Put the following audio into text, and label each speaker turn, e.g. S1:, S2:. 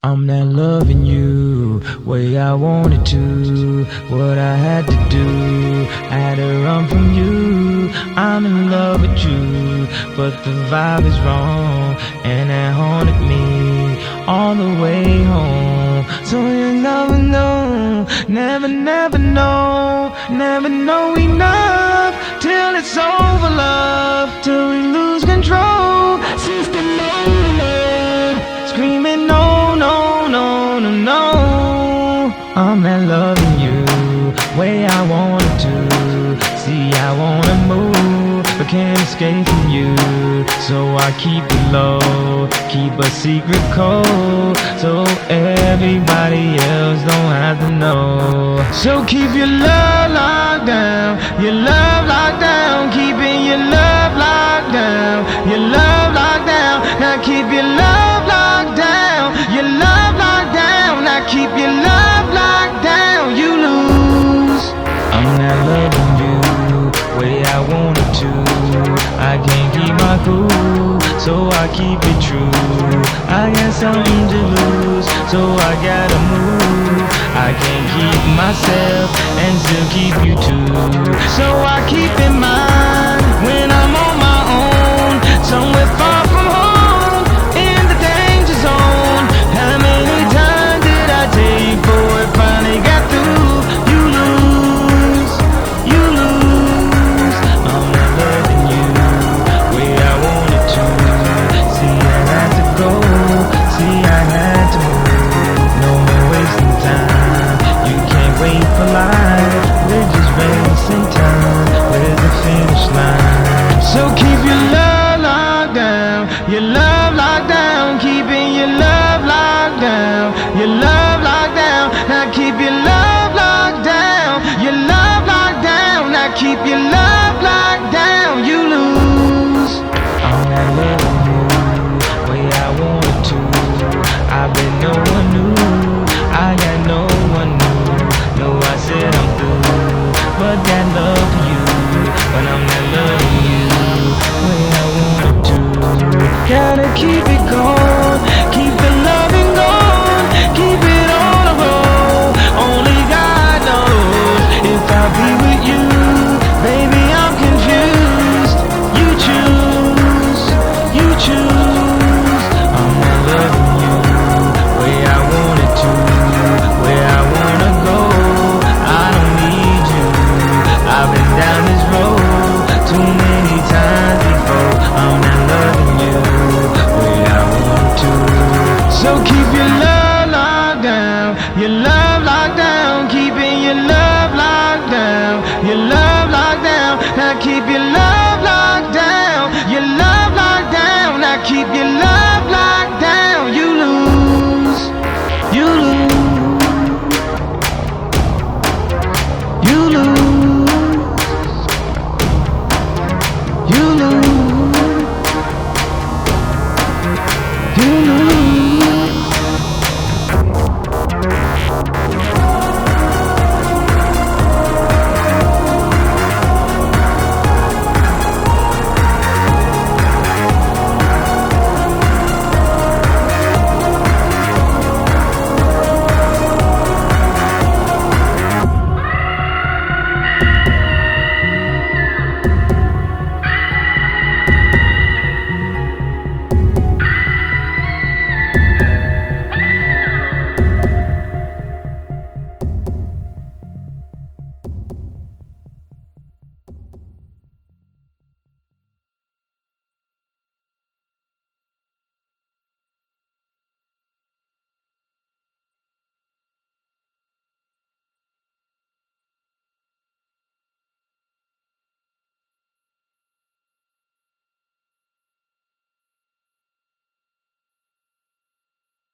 S1: I'm not loving you way I wanted to. What I had to do, I had to run from you. I'm in love with you, but the vibe is wrong, and it haunted me all the way home. So you never know, never know enough till it's over, love, till we lose control. Since the moment, screaming no, no, no, no, no. I'm not loving you way I wanted to. See, I wanna move, but can't escape from you. So I keep it low, keep a secret code, so everybody else don't have to know. So keep your love locked down, your love locked down. Keeping your love locked down, your love locked down. Now keep your love locked down, your love locked down. Now keep your love locked down. You lose. I'm not loving you way I wanted to. I can't keep my cool, so I keep it true. I got something to lose, so I gotta move. I can't keep myself and still keep you too. So I keep in mind when I'm on my own, somewhere far